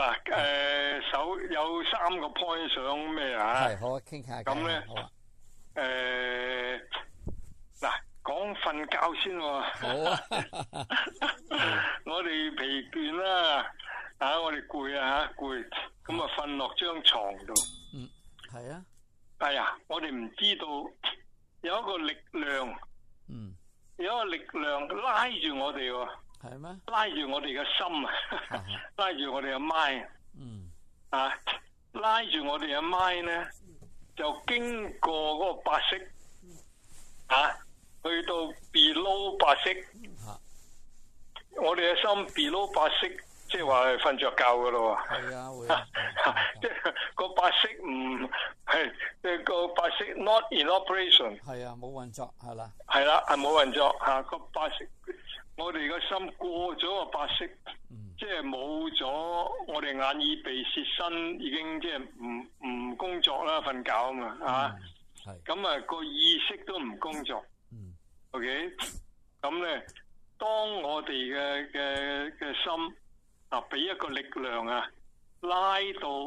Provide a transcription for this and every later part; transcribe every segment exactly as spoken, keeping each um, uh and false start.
嗱，誒首有三個 point 想咩啊？ 係好啊，傾下偈。 咁咧好啊， 誒嗱，講瞓覺先喎。 好啊。 我哋疲倦啦，啊，我哋攰啊嚇，攰，咁啊瞓落張床度。 嗯，係啊。 哎呀，我哋唔知道有一個力量， 嗯， 有一個力量拉住我哋喎。 係咩？ 拉住我哋嘅心啊，拉住我哋嘅 mind， 嗯， 啊，拉住我哋嘅 mind 咧，就經過嗰個白色，啊，去到 below 白色， 啊， 我哋嘅心 below 白色，即係話係瞓着覺噶咯喎。 係啊，會啊。 即係個白色唔係，即係個白色 not in operation。 係啊，冇運作係啦。 係啦，係冇運作嚇個白色。我哋個心過咗個白色， 嗯、 即係冇咗我哋眼耳鼻舌身已經即係唔唔工作啦，瞓覺啊嘛嚇。 係。 咁啊個意識都唔工作。 嗯。 OK，咁咧，當我哋嘅嘅嘅心啊，俾一個力量啊，拉到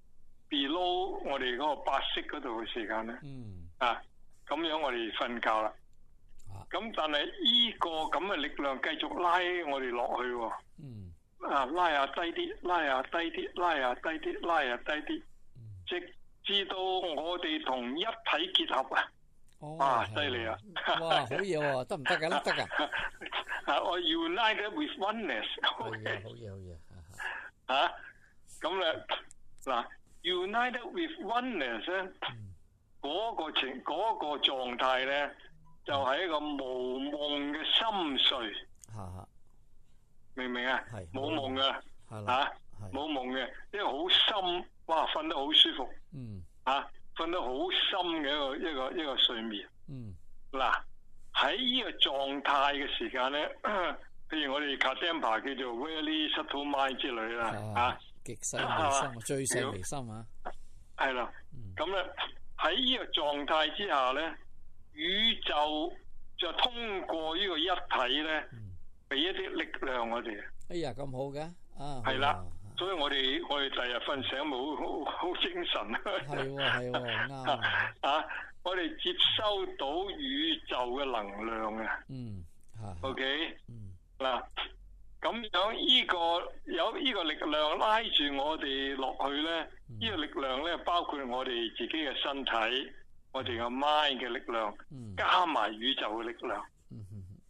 below 我哋嗰個白色嗰度嘅時間咧， 嗯。 啊，咁樣我哋瞓覺啦。咁但係依個咁嘅力量繼續拉我哋落去喎， 嗯， 啊拉下低啲，拉下低啲，拉下低啲，拉下低啲，直至到我哋同一體結合啊！哇，犀利啊！ 哇，好嘢喎，得唔得㗎？得㗎。 啊，我 united with oneness。 係啊，好嘢，好嘢。 啊，咁咧嗱 ，united with oneness 咧，嗰個情嗰個狀態咧。就係一個無夢嘅深睡，明唔明啊？冇夢噶，嚇冇夢嘅，因為好深，哇，瞓得好舒服， 嗯， 嚇瞓得好深嘅一個一個一個睡眠， 嗯， 嗱喺呢個狀態嘅時間咧，譬如我哋 Kadampa 叫做 very subtle mind 之類啦，嚇極細微心，最細微心啊， 係啦，咁咧喺呢個狀態之下咧。宇宙就通過呢個一體咧，俾一啲力量我哋。 哎呀，咁好嘅，啊， 係啦，所以我哋我哋第日瞓醒冇好好精神。 係喎，係喎，啱啊！我哋接收到宇宙嘅能量啊。 嗯，嚇。 OK。 嗯。 嗱，咁樣呢個有呢個力量拉住我哋落去咧，呢個力量咧包括我哋自己嘅身體。我哋個 mind 嘅力量， 嗯、 加埋宇宙嘅力量、 嗯、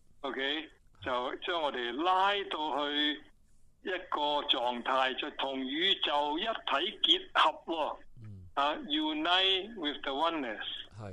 ，OK，就將我哋拉到去一個狀態，就同宇宙一體結合喎、 嗯。 啊 ，unite with the oneness， 係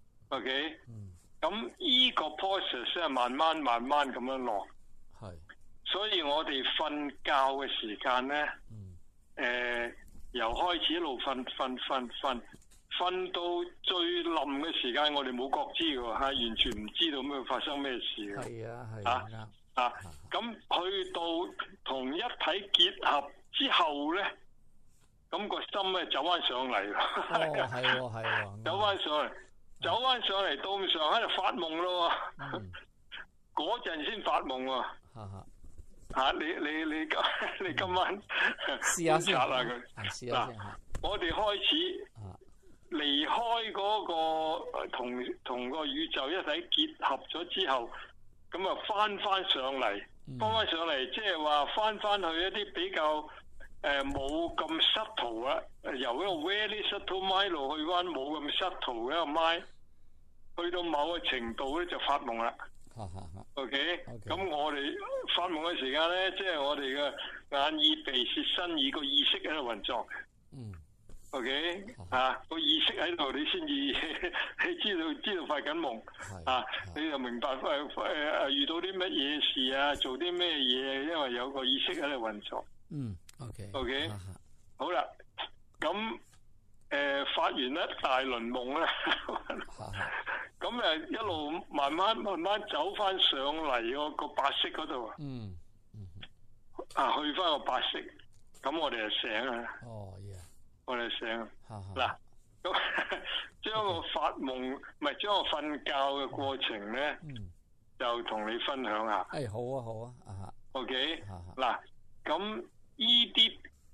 ，OK，咁、 嗯、 呢個 process 係慢慢慢慢咁樣落， 係， 所以我哋瞓覺嘅時間咧，誒、 嗯呃，由開始一路瞓瞓瞓瞓。瞓到最冧嘅時間，我哋冇覺知嘅喎，嚇，完全唔知道咩發生咩事嘅。 係啊，係啊， 啊，咁去到同一體結合之後咧，咁個心咧走翻上嚟。 哦，係喎，係喎。 走翻上嚟，走翻上嚟，到咁上喺度發夢咯喎。嗰陣先發夢喎。 嚇嚇。 嚇！你你你今你今晚試下先啦佢。 試下先嚇。 我哋開始。離開嗰個同同個宇宙一體結合咗之後，咁啊翻翻上嚟，翻翻上嚟，即係話翻翻去一啲比較誒冇咁 subtle 啊，由一個 very subtle mind 路去翻冇咁 subtle 嘅一個 mind，去到某個程度咧就發夢啦。OK，咁我哋發夢嘅時間咧，即係我哋嘅眼耳鼻舌身意個意識喺度運作嘅。嗯。OK，啊個意識喺度，你先至你知道知道發緊夢，啊你就明白誒誒誒遇到啲乜嘢事啊，做啲咩嘢，因為有個意識喺度運作。嗯 ，OK，OK， 好啦，咁誒發完一大輪夢啦，咁誒一路慢慢慢慢走翻上嚟個個白色嗰度啊，嗯，啊去翻個白色，咁我哋就醒啦。哦。我哋醒嗱，咁將個發夢唔係將個瞓覺嘅過程咧，就同你分享下。誒好啊好啊，啊 OK 嗱，咁依啲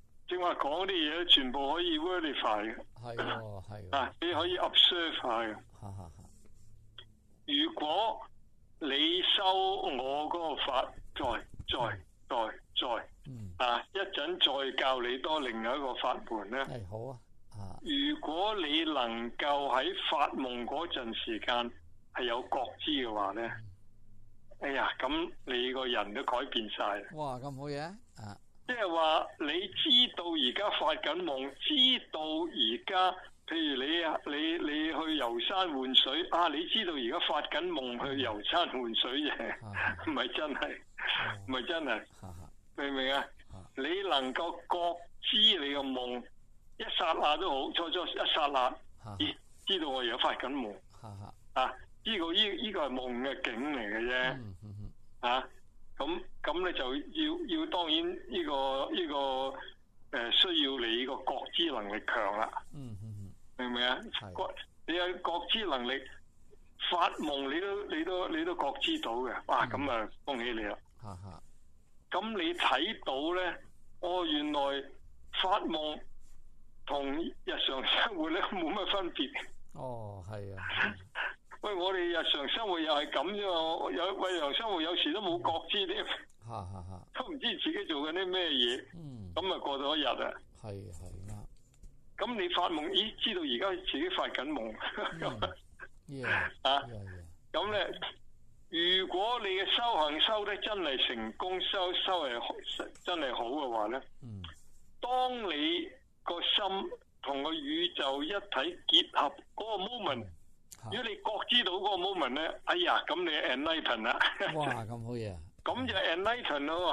話講啲嘢全部可以 verify 嘅。 係喎係喎。 啊，你可以 observe 下嘅。 哈哈哈。 如果你收我嗰個法，再再再再， 嗯， 啊，一陣再教你多另外一個法門咧。 係好啊。啊。 如果你能夠喺發夢嗰陣時間係有覺知嘅話咧，哎呀，咁你個人都改變晒。 哇，咁好嘢啊！ 即係話你知道而家發緊夢，知道而家，譬如你你你去遊山玩水啊，你知道而家發緊夢去遊山玩水啫，唔係真係，唔係真係，明唔明啊？你能夠覺知你個夢，一剎那都好，初初一剎那，咦，知道我而家發緊夢，啊，呢個呢呢個係夢嘅境嚟嘅啫，啊。咁咁你就要要當然呢、這個呢、這個誒、呃、需要你個覺知能力強啦。嗯嗯嗯，明唔明啊？你有覺知能力，發夢你都你都你都覺知到嘅。哇！咁啊，恭喜你啦。嚇嚇。咁你睇到咧，哦，原來發夢同日常生活咧冇乜分別。哦，係啊。喂，我哋日常生活又係咁啫嘛，有日常生活有時都冇覺知啲，都唔知自己做緊啲咩嘢，咁啊過咗一日啊。係係啱。咁你發夢，咦？知道而家自己發緊夢，啊？咁咧，如果你嘅修行修得真係成功，修修係真係好嘅話咧，當你個心同個宇宙一體結合嗰個 moment。如果你覺知到嗰個 moment 咧，哎呀，咁你 enlighten 啦。哇，咁好嘢啊！咁就 enlighten 咯。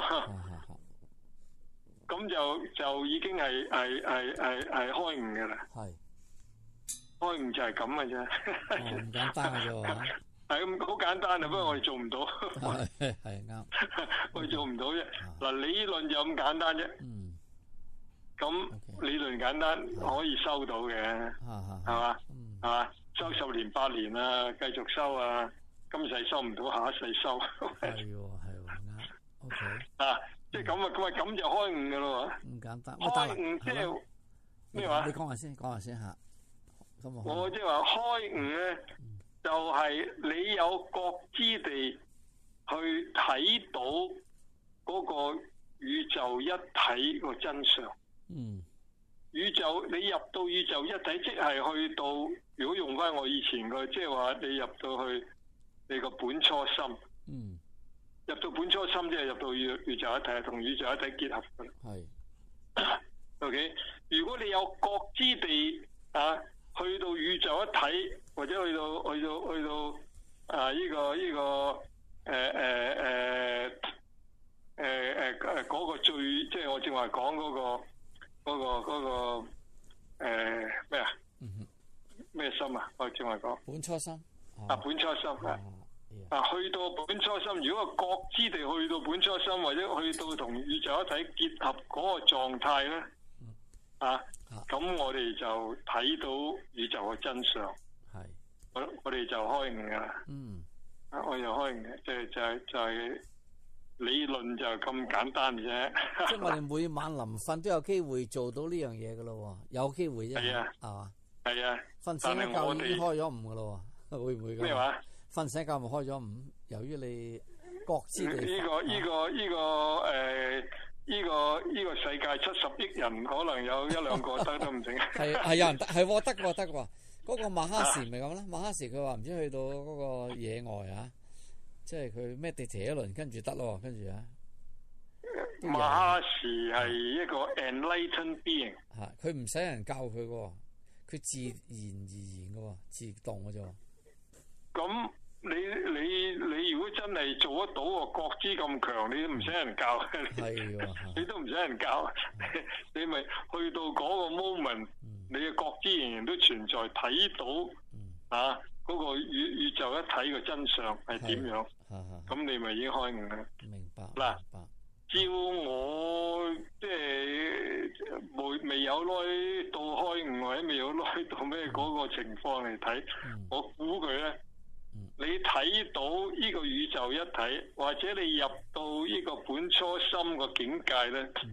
咁就就已經係係係係係開悟嘅啦。係。開悟就係咁嘅啫。唔簡單嘅啫喎。係咁好簡單啊，不過我哋做唔到。係係啱。我哋做唔到啫。嗱，理論就咁簡單啫。嗯。咁理論簡單可以收到嘅，係嘛？係嘛？收十年八年啊，繼續收啊，今世收唔到，下一世收。係喎，係喎，啱。O K。啊，即係咁啊，咁啊，咁就開悟嘅咯喎。唔簡單。開悟即係咩話？你講下先，講下先嚇。咁我即係話開悟咧，就係你有覺知地去睇到嗰個宇宙一體個真相。嗯。宇宙，你入到宇宙一體，即係去到，如果用翻我以前個，即係話你入到去你個本初心，嗯，入到本初心即係入到宇宇宙一體，同宇宙一體結合嘅。係是，OK。如果你有覺知地啊，去到宇宙一體，或者去到去到去到啊呢、這個呢、這個誒誒誒誒誒誒嗰個最，即係我正話講嗰個。嗰、那個嗰、那個誒咩啊？咩、呃、心啊？我正話講本初心啊，本初心啊，啊去到本初心，如果個覺知地去到本初心，或者去到同宇宙一體結合嗰個狀態咧，啊，咁我哋就睇到宇宙嘅真相。係，我我哋就開悟噶啦。嗯，啊，我就開悟嘅，即係就係就係。理論就咁簡單啫，即係我哋每晚臨瞓都有機會做到呢樣嘢噶咯，有機會啫，係啊，係嘛，係啊，瞓醒一覺已經開咗悟噶咯，會唔會咁？咩話？瞓醒一覺咪開咗悟？由於你覺知地呢個呢個呢個誒呢個呢個世界七十億人，可能有一兩個得都唔定。係係有人得係得喎得喎，嗰個馬哈時咪咁啦，馬哈時佢話唔知去到嗰個野外啊。即係佢咩地鐵一輪跟住得咯，跟住啊，馬哈時係一個 enlightened being，吓佢唔使人教佢嘅，佢自然而然嘅，自動嘅啫。咁你你你如果真係做得到個覺知咁強，你都唔使人教，係你都唔使人教，你咪去到嗰個 moment，你嘅覺知仍然都存在，睇到啊。嗰個宇宇宙一體嘅真相係點樣？咁你咪已經開悟啦。明白。嗱，照我即係未未有耐到開悟，或者未有耐到咩嗰個情況嚟睇，嗯、我估佢咧，嗯、你睇到呢個宇宙一體，或者你入到呢個本初心個境界咧，嗯、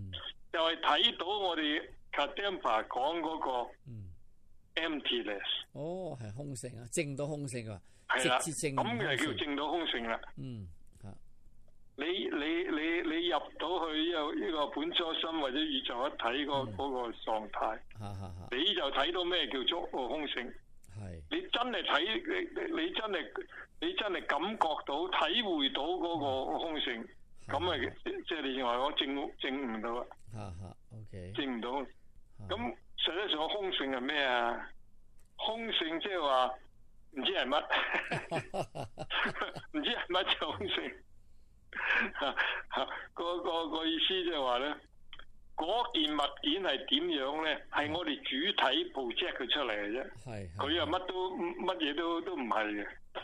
就係睇到我哋 Kadampa 講嗰個 emptiness。 哦，係空性啊，證到空性啊， 係啦， 直接證咁就叫證到空性啦。 嗯，嚇。 你你你你入到去呢個呢個本初心或者宇宙一體嗰嗰個狀態，你就睇到咩叫做空性。 係。你真係睇你你真係你真係感覺到體會到嗰個空性，咁啊即係你認為我證證唔到啊？ 嚇嚇 ，OK。 證唔到。咁實際上空性係咩啊？空性即係話唔知係乜，唔知係乜就空性。吓吓，個個個意思即係話咧，嗰件物件係點樣咧？係我哋主體 project 佢出嚟嘅啫。係。佢啊乜都乜嘢都都唔係嘅。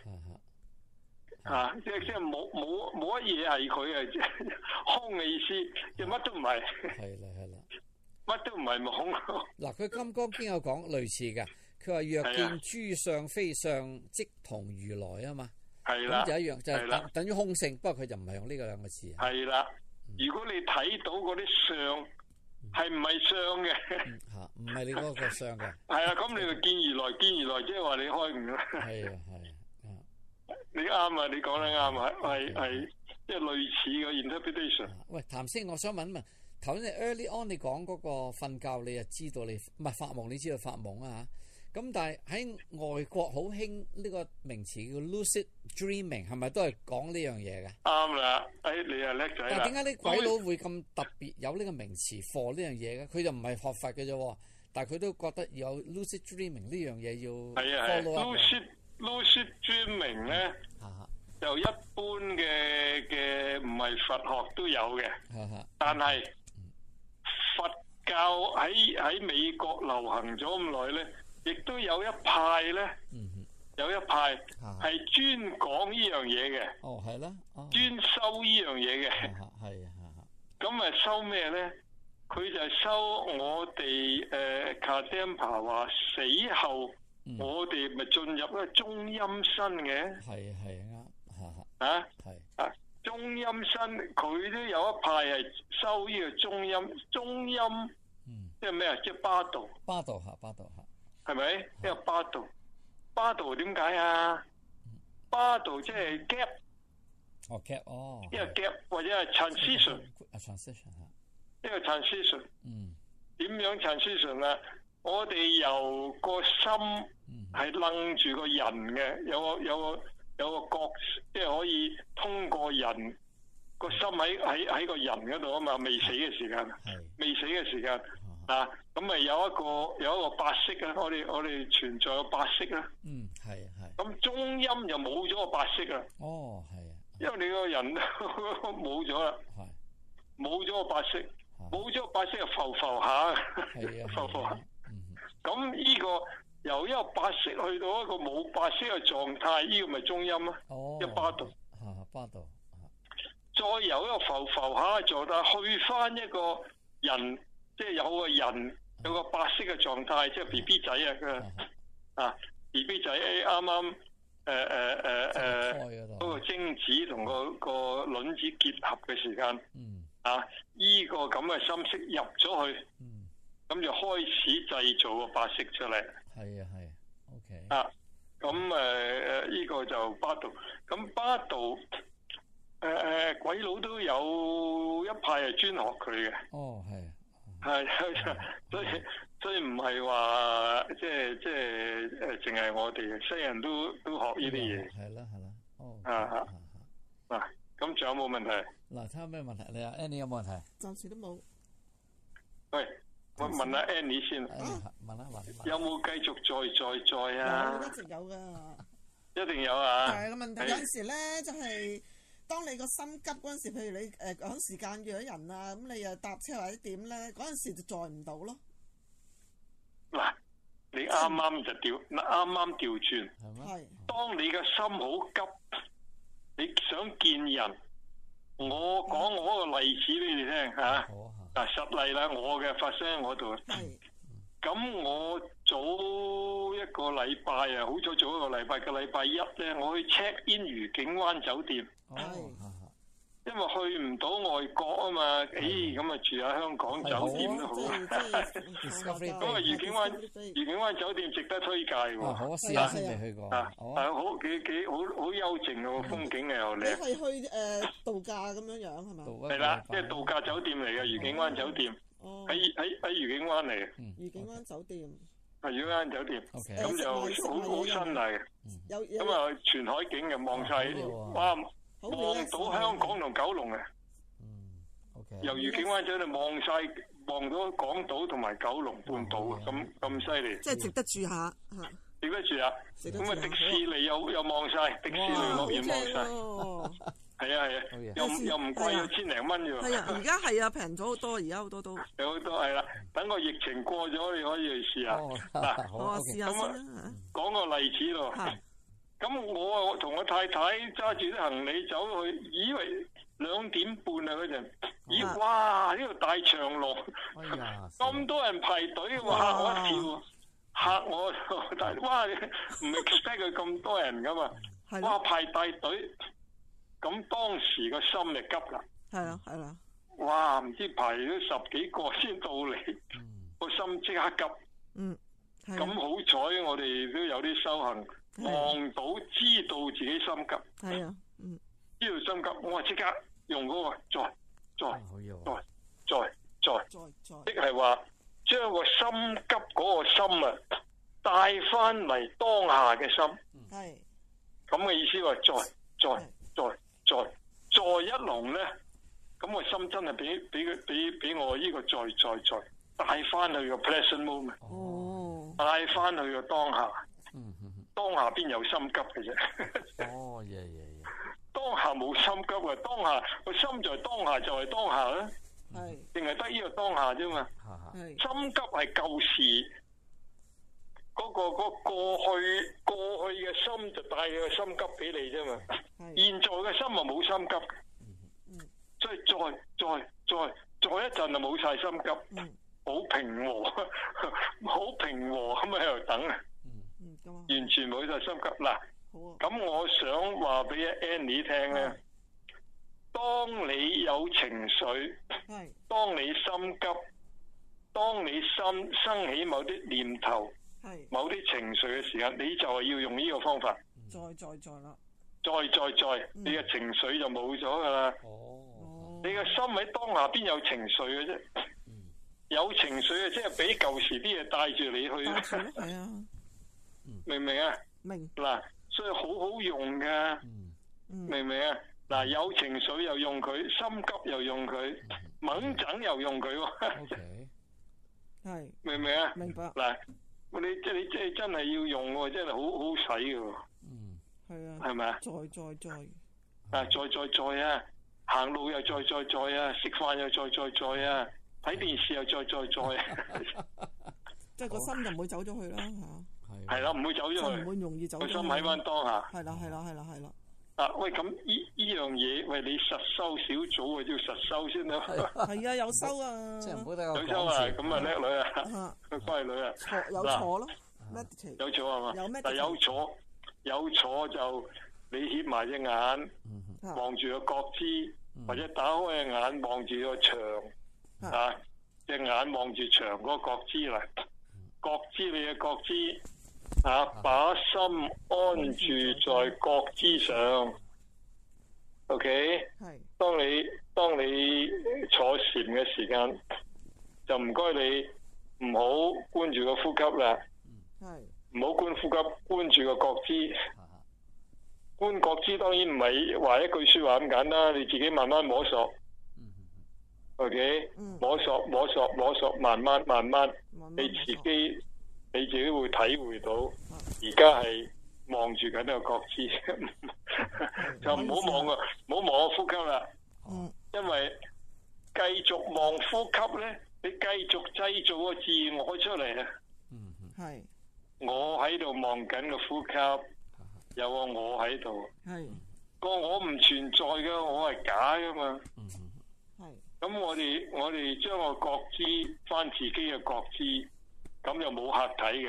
啊，即係即係冇冇冇乜嘢係佢啊！即係空嘅意思，即係乜都唔係。 係啦係啦。 乜都唔係冇空。 嗱，佢《金剛經》有講類似嘅，佢話若見諸相非相，即同如來啊嘛。係啦，咁就一樣，就係等等於空性，不過佢就唔係用呢個兩個字。 係啦，如果你睇到嗰啲相係唔係相嘅， 嚇，唔係你嗰個相嘅。係啊，咁你就見如來，見如來，即係話你開悟啦。係啊，係啊，你啱啊，你講得啱啊，係係即係類似嘅 interpretation。 喂，譚先，我想問一問，頭先你 early on 你講嗰個瞓覺，你就知道你唔係發夢，你知道發夢啊嚇。咁但係喺外國好興呢個名詞叫 lucid dreaming， 係咪都係講呢樣嘢嘅？ 啱啦，誒你係叻仔啦。 但係點解啲鬼佬會咁特別有呢個名詞 for 呢樣嘢嘅？佢就唔係學佛嘅啫，但係佢都覺得有 lucid dreaming 呢樣嘢要 follow up。 lucid lucid dreaming 咧，就一般嘅嘅唔係佛學都有嘅，但係佛教喺喺美國流行咗咁耐咧。亦都有一派咧，有一派係專講呢樣嘢嘅。 哦，係啦， 專修呢樣嘢嘅。 係啊， 咁啊收咩咧？佢就係收我哋誒 Kadampa 話死後，我哋咪進入一個中陰身嘅。係係啱，啊係啊中陰身，佢都有一派係收呢個中陰，中陰，即係咩啊？即係巴道。 巴道嚇，巴道嚇。 係咪？因為巴道，巴道點解啊？巴道即係 gap， 哦 gap 哦， 一個 gap 或者係 transition， 啊 transition 嚇， 一個 transition， 嗯， 點樣 transition 啊？我哋由個心係楞住個人嘅，有個有個有個角，即係可以通過人個心喺喺喺個人嗰度啊嘛，未死嘅時間，未死嘅時間。啊，咁咪有一個有一個八識啊！我哋我哋存在有八識啦。嗯，係係。咁中陰就冇咗個八識啦。哦，係啊。因為你個人冇咗啦。係。冇咗個八識，冇咗個八識就浮浮下。係啊。浮浮下。咁呢個由一個八識去到一個冇八識嘅狀態，呢個咪中陰啊？哦。一巴道。嚇，巴道。再由一個浮浮下嘅狀態去翻一個人。即係有個人有個白色嘅狀態，即係 B B 仔啊，佢啊 B B 仔啱啱誒誒誒誒嗰個精子同個個卵子結合嘅時間，嗯、啊依、這個咁嘅心識入咗去，咁、嗯、就開始製造個白色出嚟。係啊係 ，OK 啊，咁誒誒依個就巴道，咁巴道誒誒、呃、鬼佬都有一派係專學佢嘅。哦，係。係，所以所以唔係話即係即係誒，淨係我哋西人都都學呢啲嘢。係啦係啦，哦啊嗱，咁仲有冇問題？ 嗱，睇下咩問題？你啊 Annie 有冇問題？ 暫時都冇。 喂，我問下 Annie 先。 啊，問啦問。 有冇繼續再再再啊？ 有，一直有噶。 一定有啊！ 係個問題，有陣時咧就係。當你個心急嗰陣時，譬如你誒趕、呃、時間約咗人啊，咁你又搭車或者點咧，嗰陣時就載唔到咯。 嗱，你啱啱就調，啱啱調轉。係。當你嘅心好急，你想見人，我講我個例子俾你聽嚇。好嗱、啊，實例啦，我嘅發生喺我度。係。咁我早一個禮拜啊，好早早一個禮拜嘅禮拜一咧，我去 check in 愉景灣酒店。係， 因為去唔到外國啊嘛，誒咁啊住下香港酒店都好。咁啊愉景灣愉景灣酒店值得推介喎。 哦，好啊，試下先，未去過。 啊，係好幾幾好好幽靜嘅風景嘅又靚。 你係去誒度假咁樣樣係嘛？ 係啦，即係度假酒店嚟嘅愉景灣酒店，喺喺喺愉景灣嚟嘅。 愉景灣酒店。 係愉景灣酒店，咁就好好新麗嘅。咁啊全海景嘅望晒，哇！望到香港同九龍嘅。由愉景灣酒店望晒，望到港島同埋九龍半島，咁咁犀利。 即係值得住下嚇。 值得住啊！咁啊迪士尼又又望晒，迪士尼樂園望晒。係啊係啊，又又唔貴，要千零蚊啫喎。 係啊，而家係啊，平咗好多，而家好多都。 有好多係啦，等個疫情過咗，你可以去試下。嗱， 好啊，試下先啦。 講個例子咯。咁我啊同我太太揸住啲行李走去，以為兩點半啊嗰陣，咦哇呢度大長龍，咁多人排隊，哇嚇我一跳，嚇我但係哇唔 expect 佢咁多人噶嘛，哇排大隊。咁當時個心就急啦， 係啦係啦， 哇唔知排咗十幾個先到嚟，個心即刻急。嗯，咁好彩我哋都有啲修行，望到知道自己心急。 係啊，嗯， 知道心急，我話即刻用嗰個再再再再再再，即係話將個心急嗰個心啊帶翻嚟當下嘅心。係，咁嘅意思話再再再。再再一龍咧，咁我心真係俾俾佢俾俾我呢個再再再帶翻去個 present moment，哦，帶翻去個當下，嗯嗯嗯，當下邊有心急嘅啫，哦耶耶耶，當下冇心急啊，當下個心在當下就係當下啦，係，淨係得呢個當下啫嘛，係，心急係舊時嗰個嗰個過去過去嘅心就帶個心急俾你啫嘛。現在嘅心啊冇心急，嗯，所以再再再再一陣就冇晒心急，嗯，好平和，好平和咁喺度等啊，嗯，完全冇晒心急嗱。咁我想話俾 Annie 聽咧，當你有情緒，係，當你心急，當你心生起某啲念頭，係，某啲情緒嘅時間，你就係要用呢個方法，再再再啦。再再再，你嘅情緒就冇咗噶啦。哦，你嘅心喺當下邊有情緒嘅啫？有情緒嘅即係俾舊時啲嘢帶住你去。係啊，明唔明啊？明。嗱，所以好好用噶。明唔明啊？嗱，有情緒又用佢，心急又用佢，猛整又用佢。OK。係。明唔明啊？明白。嗱，你即係你即係真係要用喎，真係好好使嘅。係啊，係咪啊？再再再，啊再再再啊！行路又再再再啊！食飯又再再再啊！睇電視又再再再啊！即係個心就唔會走咗去啦嚇。係啦，唔會走咗去，唔會容易走。個心喺翻當下。係啦係啦係啦係啦。啊喂，咁依依樣嘢，喂你實修小組啊，要實修先啦。係啊，有修啊。即係唔好得個講字。有修啊，咁啊叻女啊，乖女啊。坐有坐咯，有坐係嘛？有咩？但有坐。有坐就你掀埋隻眼望住個角枝，或者打開隻眼望住個牆，啊隻眼望住牆嗰個角枝啦，角枝你嘅角枝啊，把心安住在角枝上。OK，係。當你當你坐禪嘅時間，就唔該你唔好觀住個呼吸啦。係。唔好觀呼吸，觀住個覺知。觀覺知當然唔係話一句說話咁簡單，你自己慢慢摸索。OK，摸索摸索摸索，慢慢慢慢，你自己你自己會體會到，而家係望住緊呢個覺知，就唔好望啊，唔好望個呼吸啦。因為繼續望呼吸咧，你繼續製造個自我出嚟啊。係。我喺度望緊個呼吸，有個我喺度。係個我唔存在嘅，我係假噶嘛。係咁，我哋我哋將個覺知翻自己嘅覺知，咁就冇客體嘅，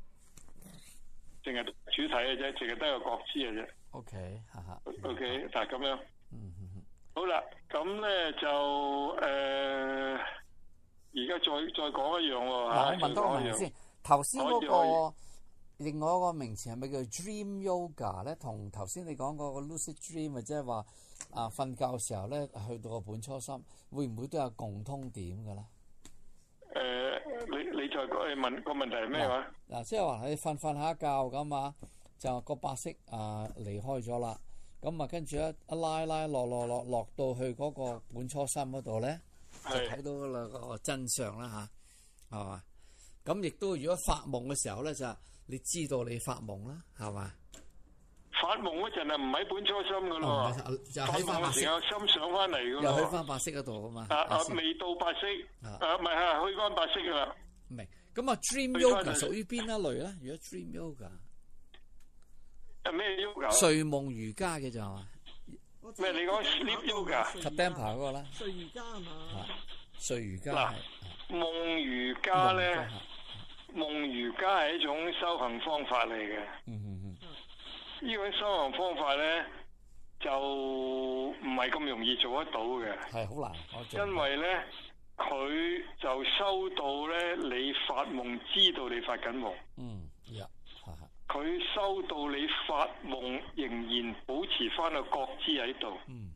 淨係主體嘅啫，淨係得個覺知嘅啫。OK， 哈哈。OK，但係咁樣。嗯嗯嗯。 好啦，咁咧就誒，而家再再講一樣喎。 嗱，我問多個問題先。頭先嗰個另外一個名詞係咪叫 dream yoga 咧？同頭先你講嗰個 lucid dream，或者係話啊瞓覺嘅時候咧，去到個本初心，會唔會都有共通點嘅咧？ 誒，你你再講，你問個問題係咩話？ 嗱，即係話你瞓瞓下覺咁啊，就個白色啊離開咗啦。咁啊，跟住一一拉拉落落落落到去嗰個本初心嗰度咧，就睇到啦個真相啦吓，係嘛？咁亦都如果發夢嘅時候咧，就你知道你發夢啦，係嘛？ 發夢嗰陣啊，唔喺本初心噶咯， 就喺翻白色， 有心上翻嚟噶咯， 又去翻白色嗰度啊嘛。 啊啊，未到白色，啊唔係啊，去翻白色噶啦。 明咁啊，dream yoga 屬於邊一類咧？如果 dream yoga？ 咩 yoga？ 睡夢瑜伽嘅就係嘛？ 咩？你講 sleep yoga？ Kadampa 嗰個啦。 睡瑜伽係嘛？ 睡瑜伽。 嗱，夢瑜伽咧，夢瑜伽係一種修行方法嚟嘅。 嗯嗯嗯。 呢種修行方法咧，就唔係咁容易做得到嘅。 係好難。 因為咧，佢就收到咧，你發夢知道你發緊夢。 嗯。呀。 佢收到你發夢，仍然保持翻個覺知喺度。 嗯。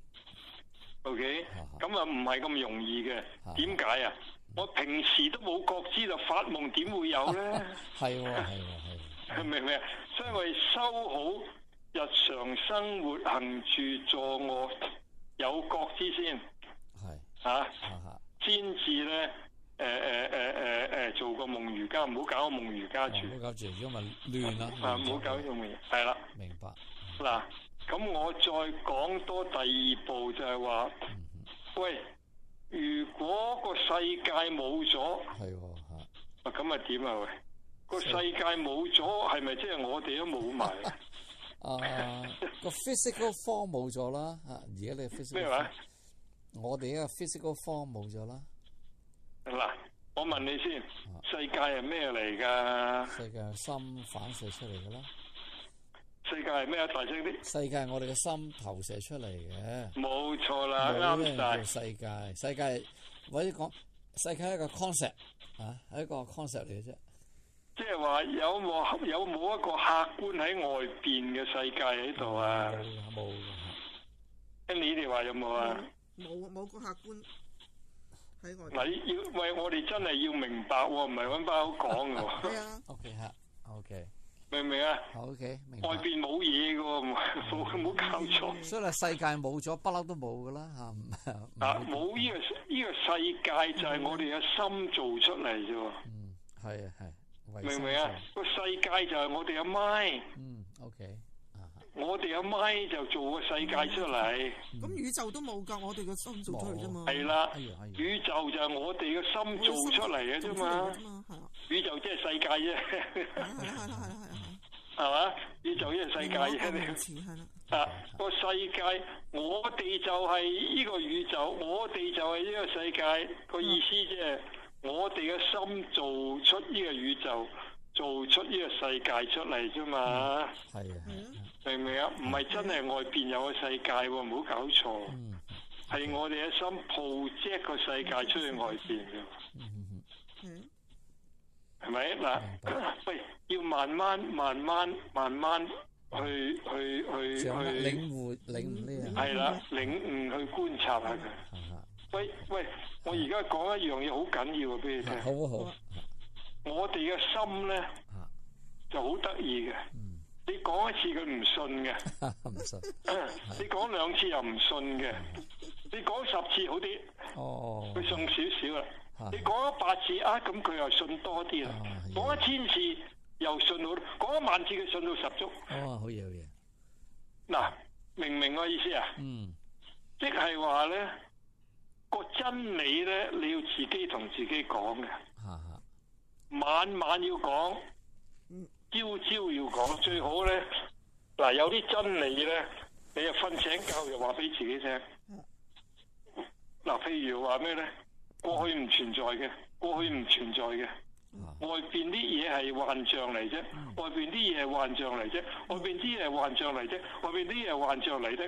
O K，咁啊唔係咁容易嘅。點解啊？我平時都冇覺知，就發夢點會有咧？ 係喎，係喎，係。 明唔明啊？所以我哋修好日常生活行住坐臥有覺知先。係。啊。先至咧。誒誒誒誒誒，做個夢瑜伽，唔好搞個夢瑜伽住。 唔好搞住，如果咪亂啦。 啊，唔好搞個夢。係啦。 明白。 嗱，咁我再講多第二步就係話，喂，如果個世界冇咗， 係喎嚇。 啊，咁啊點啊？喂，個世界冇咗，係咪即係我哋都冇埋？ 啊，個 physical form 冇咗啦嚇，而家你 physical 咩話？ 我哋呢個 physical form 冇咗啦。 嗱，我問你先，世界係咩嚟㗎？ 世界係心反射出嚟㗎啦。 世界係咩啊？大聲啲！ 世界係我哋嘅心投射出嚟嘅。 冇錯啦，啱晒。 世界，世界或者講世界係一個 concept 啊，係一個 concept 嚟嘅啫。 即係話有冇有冇一個客觀喺外邊嘅世界喺度啊？ 冇冇。 咁你哋話有冇啊？ 冇冇個客觀。 嗱，要喂我哋真係要明白喎，唔係揾把口講嘅喎。 係啊。 O K 嚇，O K。 明唔明啊 ？O K，明白。 外邊冇嘢嘅喎，冇冇搞錯。 所以咧，世界冇咗，不嬲都冇嘅啦嚇。 啊，冇呢個呢個世界就係我哋嘅心做出嚟啫喎。 嗯，係啊係。 明唔明啊？個世界就係我哋嘅 mind。 嗯 ，OK。 我哋嘅 mind 就做個世界出嚟。 咁宇宙都冇㗎，我哋嘅心做出嚟啫嘛。 係啦，宇宙就係我哋嘅心做出嚟嘅啫嘛。宇宙即係世界啫。 係啦係啦係啦係啦。 係嘛？宇宙即係世界啫。啊，個世界，我哋就係呢個宇宙，我哋就係呢個世界。個意思即係我哋嘅心做出呢個宇宙，做出呢個世界出嚟啫嘛。 係啊。 明唔明啊？唔係真係外邊有個世界喎，唔好搞錯。係、嗯、我哋嘅心 project 個世界出去外邊嘅。嗯，係咪嗱？喂，要慢慢、慢慢、慢慢去、去、去、去領悟、領悟呢樣。 係啦，領悟去觀察下佢。喂喂，我而家講一樣嘢好緊要啊，俾你聽。 好好。 我哋嘅心咧就好得意嘅。你講一次佢唔信嘅， 唔信。 你講兩次又唔信嘅，你講十次好啲， 哦， 佢信少少啦。你講一百次啊，咁佢又信多啲啦。講一千次又信好，講一萬次佢信到十足。 哦，好嘢好嘢。 嗱，明唔明我意思啊？ 嗯。 即係話咧，個真理咧，你要自己同自己講嘅。晚晚要講。朝朝要講，最好咧嗱，有啲真理咧，你又瞓醒覺又話俾自己聽。嗱，譬如話咩咧？過去唔存在嘅，過去唔存在嘅，外邊啲嘢係幻象嚟啫，外邊啲嘢係幻象嚟啫，外邊啲嘢係幻象嚟啫，外邊啲嘢係幻象嚟啫。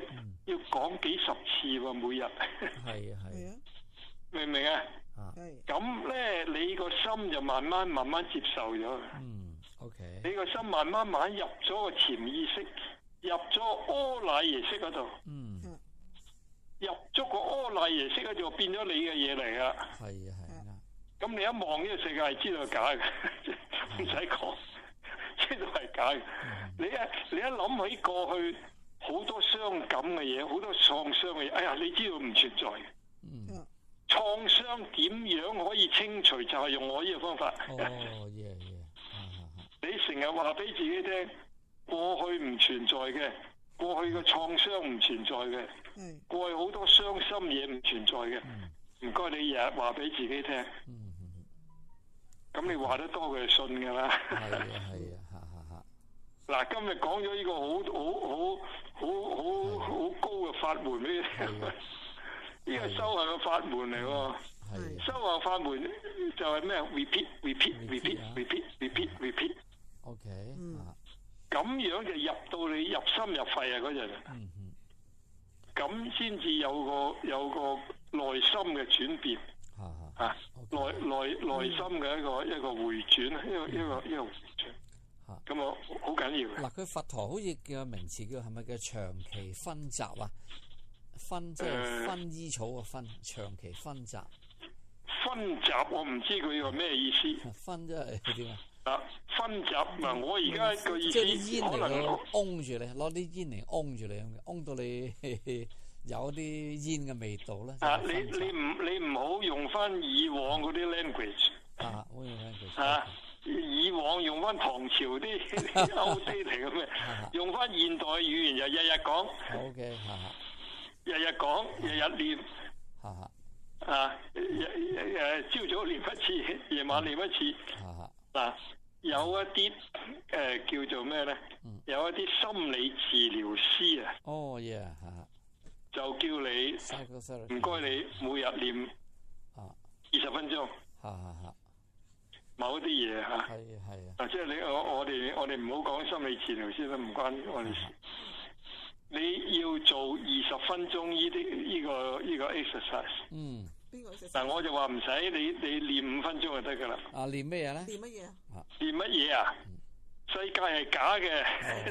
要講幾十次喎，每日。 係啊係啊， 明唔明啊？ 係。 咁咧，你個心就慢慢慢慢接受咗。 嗯 ，OK。 你個心慢慢慢入咗個潛意識，入咗阿賴耶識嗰度。 嗯。 入咗個阿賴耶識嗰度，變咗你嘅嘢嚟噶。 係啊係啊。 咁你一望呢個世界，係知道係假嘅，唔使講，知道係假嘅。你一你一諗起過去好多傷感嘅嘢，好多創傷嘅嘢，哎呀，你知道唔存在嘅。 嗯。 創傷點樣可以清除？就係用我呢個方法。 哦，耶耶。 你成日話俾自己聽，過去唔存在嘅，過去嘅創傷唔存在嘅，過去好多傷心嘢唔存在嘅。唔該，你日日話俾自己聽。咁你話得多，佢就信㗎啦。 係啊係啊，嚇嚇嚇。 嗱，今日講咗呢個好好好好好好高嘅法門俾你聽，呢個修行嘅法門嚟喎。修行法門就係咩 ？repeat repeat repeat repeat repeat repeat。 OK。 咁樣就入到你入心入肺啊嗰陣。嗯嗯。咁先至有個有個內心嘅轉變。嚇嚇。內內內心嘅一個一個回轉，一個一個一個回轉。嚇。咁啊，好緊要。 嗱，佢佛陀好似叫個名詞叫係咪叫長期分集啊？分即係薰衣草嘅分，長期分集。 分集我唔知佢個咩意思。 分即係點啊？ 啊，分集嗱，我而家個意思即係啲煙嚟擁住你，攞啲煙嚟擁住你咁嘅，擁到你有啲煙嘅味道啦。 啊，你你唔你唔好用翻以往嗰啲 language。 啊，好用 language。 啊，以往用翻唐朝啲歐啲嚟咁嘅，用翻現代語言就日日講。 O K， 嚇嚇。 日日講，日日念。 嚇嚇。 啊，誒朝早念一次，夜晚念一次。嗱，有一啲誒叫做咩咧？有一啲心理治療師啊。 哦，yeah， 就叫你唔該你每日念二十分鐘。某一啲嘢嚇。係啊係啊。啊，即係你我我哋我哋唔好講心理治療師啦，唔關我哋事。你要做二十分鐘呢啲呢個呢個 exercise。嗯。邊個 exercise？嗱，我就話唔使你你練五分鐘就得㗎啦。啊，練咩嘢咧？練乜嘢啊？練乜嘢啊？世界係假嘅，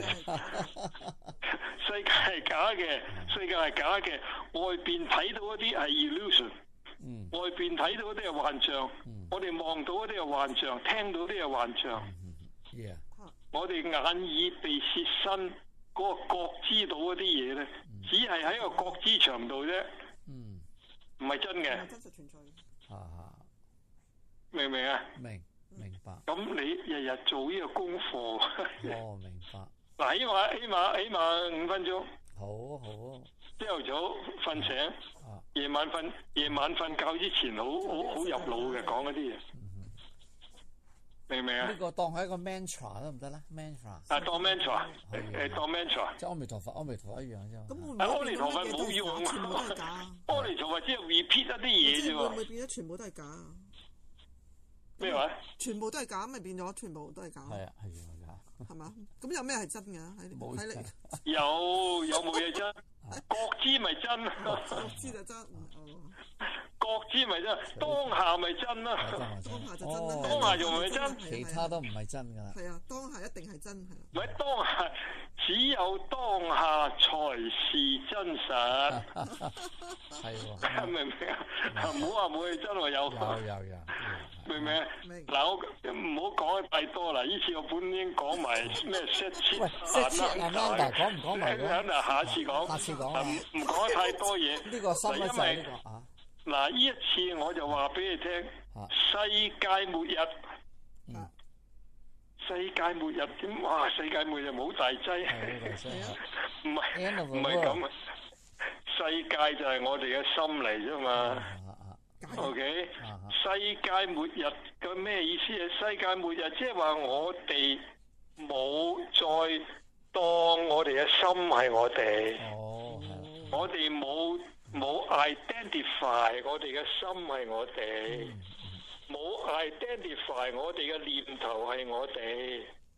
世界係假嘅，世界係假嘅。外邊睇到嗰啲係 illusion，嗯，外邊睇到嗰啲係幻象，嗯，我哋望到嗰啲係幻象，聽到啲係幻象，嗯，yeah，我哋眼耳鼻舌身嗰個覺知到嗰啲嘢咧，只係喺個覺知場度啫，嗯，唔係真嘅，真實存在，啊，明唔明啊？明。明白。咁你日日做呢個功課。哦，明白。嗱，起碼起碼起碼五分鐘。好好。朝頭早瞓醒，夜晚瞓夜晚瞓覺之前，好好好入腦嘅講嗰啲嘢。明唔明啊？呢個當係一個 mantra 得唔得咧 ？mantra。啊，當 mantra，誒當 mantra。即係阿彌陀佛，阿彌陀佛一樣啫。咁會唔會？阿彌陀佛冇用，全部都係假。阿彌陀佛只係 repeat 一啲嘢啫喎。會唔會變咗全部都係假？咩話？全部都係假，咪變咗全部都係假。係啊，係啊，係嘛？咁有咩係真嘅？喺冇睇嚟。有有冇嘢真？覺知咪真？覺知就真。覺知咪真？當下咪真啦。當下就真啦。當下仲咪真？其他都唔係真㗎啦。係啊，當下一定係真係。唔係當下，只有當下才是真實。係喎。明唔明啊？唔好話冇嘢真喎，有。有有有。明唔明啊？嗱，我唔好講得太多啦。呢次我本已經講埋咩 set 切啊 number， 講唔講埋？咁啊，下次講。下次講。唔唔講得太多嘢。呢個深一細呢個啊。嗱，呢一次我就話俾你聽，世界末日。嗯。世界末日點？哇！世界末日冇大劑。唔係唔係咁啊！世界就係我哋嘅心嚟啫嘛。O.K. 世界末日嘅咩意思啊？世界末日即係話我哋冇再當我哋嘅心係我哋，哦，我哋冇冇 identify 我哋嘅心係我哋，冇 identify 我哋嘅念頭係我哋，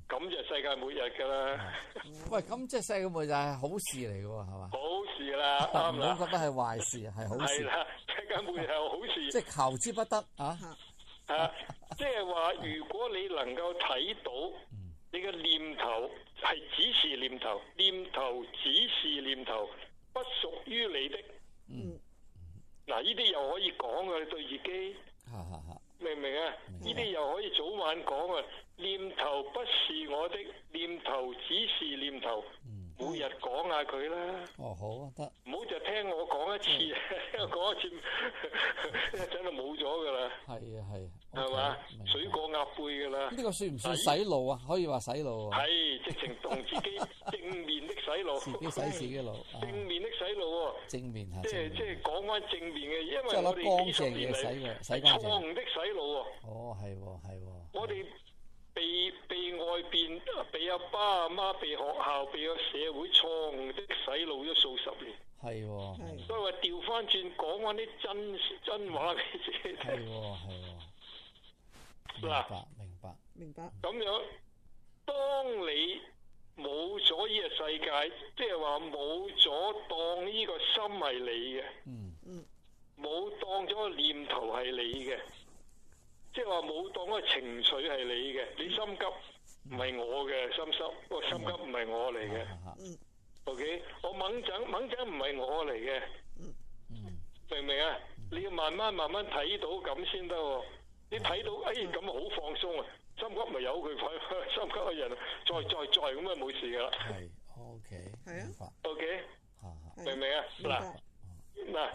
咁就世界末日㗎啦。 喂，咁即係世界末日係好事嚟㗎喎，係嘛？ 好事啦，啱唔啦。 好覺得係壞事，係好事。 係啦，世界末日係好事。 即係求之不得啊！ 啊，即係話，如果你能夠睇到你嘅念頭係只是念頭，念頭只是念頭，不屬於你的。 嗯。 嗱，呢啲又可以講嘅，你對自己。 哈哈哈。 明唔明啊？呢啲又可以早晚講啊！念頭不是我的，念頭只是念頭。嗯、每日講下佢啦。 哦，好啊，得。 唔好就聽我講一次，講、嗯、一次真係冇咗㗎啦。係啊係。 係嘛？水過鴨背㗎啦。 呢個算唔算洗腦啊？可以話洗腦啊。 係，直情同自己正面的洗腦。 自己洗自己腦。 正面的洗腦喎。 正面係。 即係即係講翻正面嘅，因為即係我哋幾十年嚟係錯誤的洗腦喎。 哦，係喎，係喎。 我哋被被外邊、被阿爸阿媽、被學校、被個社會錯誤的洗腦咗數十年。 係喎。 所以話調翻轉講翻啲真真話俾自己聽。 係喎，係喎。明白，明白， 明白。 咁樣，當你冇咗呢個世界，即係話冇咗當呢個心係你嘅， 嗯嗯， 冇當咗個念頭係你嘅，即係話冇當個情緒係你嘅，你心急唔係我嘅心濕，個心急唔係我嚟嘅， 嗯 ，OK，我猛整猛整唔係我嚟嘅， 嗯嗯，明唔明啊？你要慢慢慢慢睇到咁先得喎。你睇到，哎咁啊好放鬆啊！心急咪由佢，心急嘅人再再再咁啊冇事噶啦。 係，OK， 係啊 ，OK，明唔明啊？嗱嗱，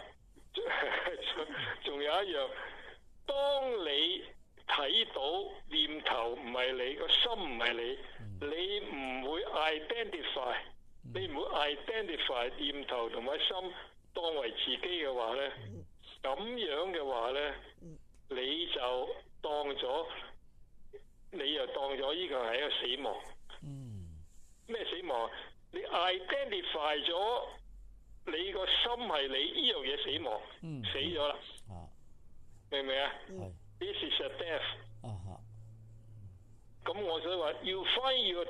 仲有一樣，當你睇到念頭唔係你，個心唔係你，你唔會 identify，你唔會 identify 念頭同埋心當為自己嘅話咧，咁樣嘅話咧。你就當咗，你又當咗呢個係一個死亡。 嗯。咩死亡？你 identify 咗你個心係你呢樣嘢死亡， 嗯、 死咗啦。 啊。 明唔明啊？ 係。 This is a death。 啊哈。 咁我想話，you find your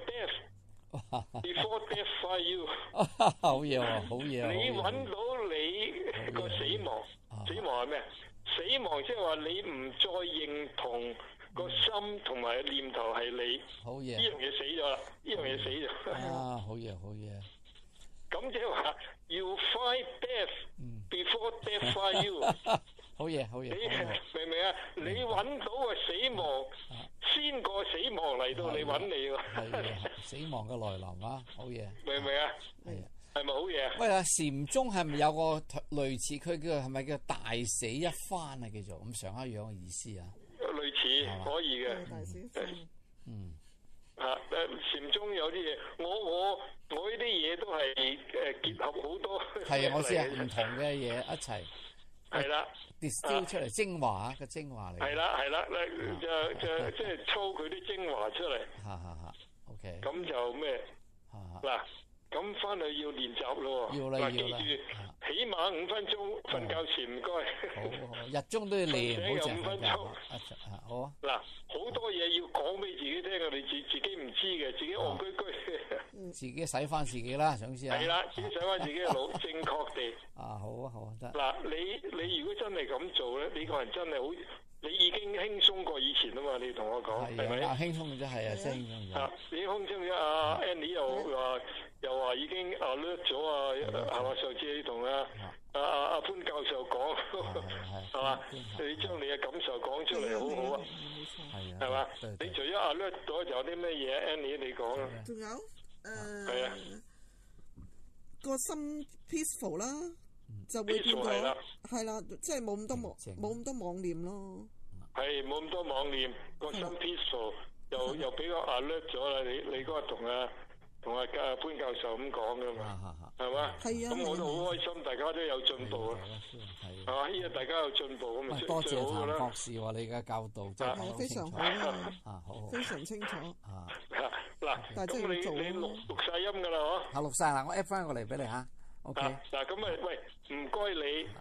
death before death find you。 好嘢喎，好嘢啊！ 你揾到你個死亡，死亡係咩？死亡即係話你唔再認同個心同埋念頭係你， 好嘢， 呢樣嘢死咗啦，呢樣嘢死咗。 啊，好嘢，好嘢。 咁即係話，you find death before death find you。 好嘢，好嘢。 你明唔明啊？你揾到個死亡，先個死亡嚟到你揾你喎。 係死亡嘅來臨啊！好嘢。 明唔明啊？ 係啊。 係咪好嘢？ 喂啊！禪宗係咪有個類似佢叫係咪叫大死一番啊？叫做咁上下樣嘅意思啊？ 類似可以嘅。 大死一番。 嗯。 啊誒，禪宗有啲嘢，我我我呢啲嘢都係誒結合好多。 係啊，我知啊，唔同嘅嘢一齊。 係啦。 distill 出嚟精華啊，個精華嚟。 係啦係啦，就就即係抽佢啲精華出嚟。 嚇嚇嚇 ，OK。 咁就咩？嗱。咁翻去要練習咯喎，嗱記住，起碼五分鐘瞓覺前唔該。 好好，日中都要練，唔好淨五分鐘。 好啊。 嗱，好多嘢要講俾自己聽，我哋自自己唔知嘅，自己戇居居。 自己洗翻自己啦，想知啊？ 係啦，自己洗翻自己嘅腦，正確地。 啊，好啊，好啊，得。 嗱，你你如果真係咁做咧，你個人真係好。你已經輕鬆過以前啊嘛！你同我講係咪？ 啊，輕鬆咗係啊，真係輕鬆咗。 啊，你輕鬆咗啊 Annie 又話又話已經 alert 咗啊，係嘛？上次你同阿阿阿阿潘教授講係嘛？你將你嘅感受講出嚟好好啊， 係啊， 係嘛？你除咗 alert 咗，仲有啲咩嘢 Annie 你講啊？ 仲有誒， 係啊， 個心 peaceful 啦。就會變咗，係啦，即係冇咁多妄冇咁多妄念咯。 係冇咁多妄念，個心 peaceful 又又比較 alert 咗啦。你你嗰日同阿同阿潘教授咁講噶嘛，係嘛？ 係啊。 咁我都好開心，大家都有進步啊，係嘛？呢個大家有進步咁咪多最好噶啦。 謝譚博士話你嘅教導真係非常好啊， 啊好， 非常清楚啊。 嗱，咁你你錄錄曬音噶啦嗬？ 嚇錄曬啦，我 app 翻過嚟俾你嚇。OK。 嗱咁啊，喂，唔該你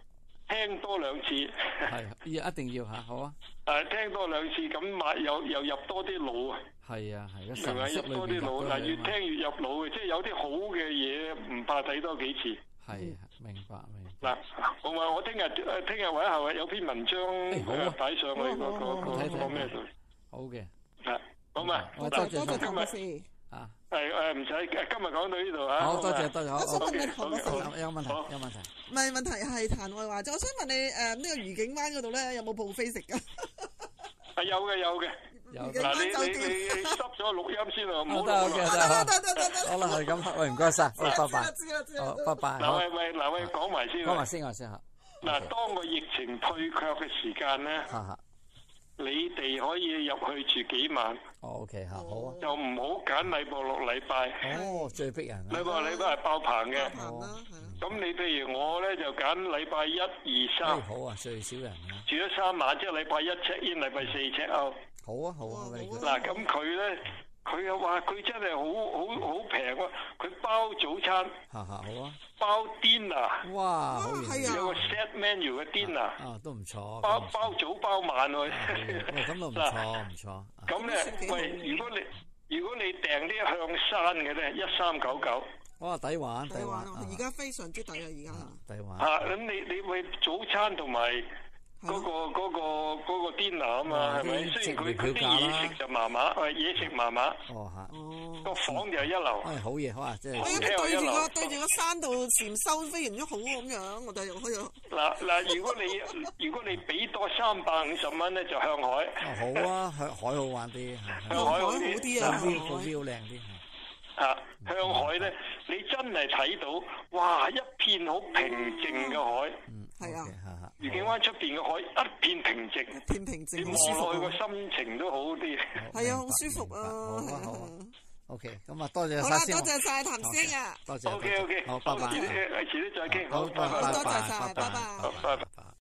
聽多兩次。 係要一定要嚇，好啊。 誒，聽多兩次，咁買又又入多啲腦啊。 係啊，係個係咪神識入多啲腦？ 裏邊入嗱，越聽越入腦嘅，即係有啲好嘅嘢，唔怕睇多幾次。 係明白明白。 嗱，我話我聽日誒，聽日或者後日有篇文章誒擺上去嗰個個個咩度？ 好嘅。 係，好嘛？ 多謝多謝唐博士。 啊， 係誒，唔使，今日講到呢度啊。 好多謝多謝，好。 我想問你唐博士， 有問題有問題。 唔係問題係談外話啫，我想問你誒呢個愉景灣嗰度咧有冇 buffet 食㗎？ 係有嘅有嘅。 有嗱，你你你你執咗錄音先啊，唔好得錄嘅啦。 得得得得得。 好啦，係咁，喂，唔該晒，好，拜拜。 知啦知啦好，拜拜。 嗱喂喂，嗱喂，講埋先。 講埋先，我先嚇。 嗱，當個疫情退卻嘅時間咧， 嚇嚇。 你哋可以入去住幾晚。 哦 OK 嚇，好啊。 就唔好揀禮拜六禮拜。 哦，最逼人啊！ 禮拜禮拜係爆棚嘅。 爆棚啦，係啊。 咁你譬如我咧就揀禮拜一、二、三。 好啊，最少人啊。 住咗三晚，即係禮拜一 check in，禮拜四 check out。 好啊好啊， 嗱，咁佢咧，佢又話佢真係好好好平喎，佢包早餐。 嚇嚇好啊。 包 dinner。 哇，好係啊。 有個 set menu 嘅 dinner。 啊，都唔錯。 包包早包晚喎。 咁都唔錯唔錯。 咁咧，喂，如果你如果你訂啲向山嘅咧，一三九九。 哇，抵玩抵玩。 而家非常之抵啊！而家。抵玩。 啊，咁你你喂早餐同埋嗰個嗰個嗰個 dinner 啊嘛，係咪？雖然佢佢啲嘢食就麻麻，喂嘢食麻麻。 哦嚇。 個房就係一樓。 誒好嘢，好啊，即係。 對住個對住個山度禪修，非常之好咁樣，我哋可以。 嗱嗱，如果你如果你俾多三百五十蚊咧，就向海。 好啊，向海好玩啲。 向海好啲啊， 個 view 個 view 靚啲。 啊，向海咧，你真係睇到，哇！一片好平靜嘅海。 嗯， 係啊。 愉景灣出邊嘅海一片平靜， 一片平靜， 你望落去個心情都好啲。 係啊，好舒服啊。 好啊好啊。OK，咁啊，多謝晒先。 好啦，多謝晒譚先啊。 多謝。 OK OK， 好，拜拜。 遲啲遲啲再傾。 好，拜拜。 多謝晒，拜拜。 拜拜。